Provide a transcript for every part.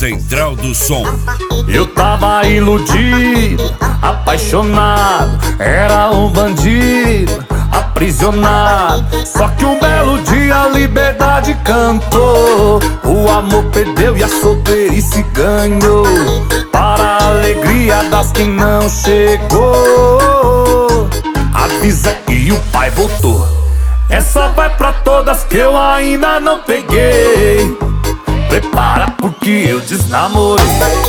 Central do Som. Eu tava iludido, apaixonado, era um bandido, aprisionado. Só que um belo dia a liberdade cantou, o amor perdeu e a solteirice ganhou, para a alegria das quem não chegou. Avisa que o pai voltou. Essa vai pra todas que eu ainda não peguei. Prepara porque eu desnamorei.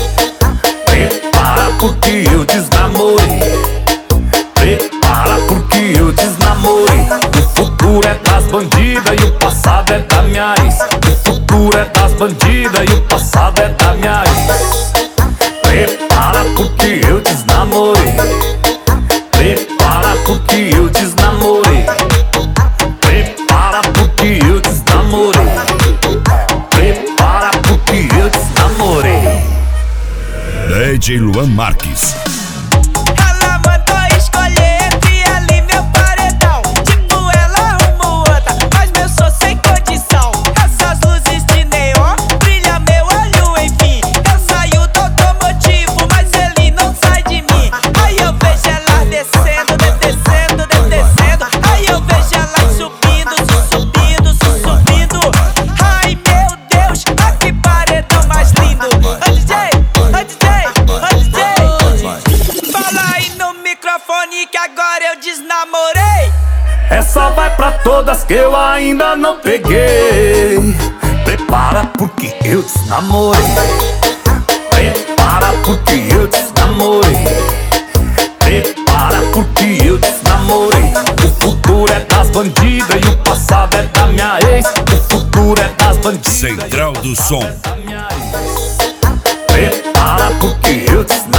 Prepara porque eu desnamorei. Prepara porque eu desnamorei. O futuro é das bandidas e o passado é da minha ex. O futuro é das bandidas e o passado é da minha ex. Prepara porque eu desnamorei. Prepara porque eu desnamorei. Prepara porque eu desnamorei. Prepara porque eu desnamorei. DJ Luan Marques. Ela mandou escolher entre ela e meu paredão. Tipo, ela arrumou outra, mas meu sou sem condição. Essas luzes de neon brilha meu olho, enfim. Eu saio do automotivo, mas ele não sai de mim. Aí eu vejo ela descendo, descendo, descendo. Aí eu vejo ela subindo, subindo, subindo. Ai meu Deus, ah, que paredão mais lindo. Ô DJ, ô DJ, ô DJ, fala aí no microfone que agora eu desnamorei. Essa vai pra todas que eu ainda não peguei. Prepara porque eu desnamorei. Prepara porque eu desnamorei. Prepara porque eu desnamorei. O futuro é das bandidas e o passado é da minha ex. O futuro é das bandidas. Central do Som. Prepara porque eu desnamorei.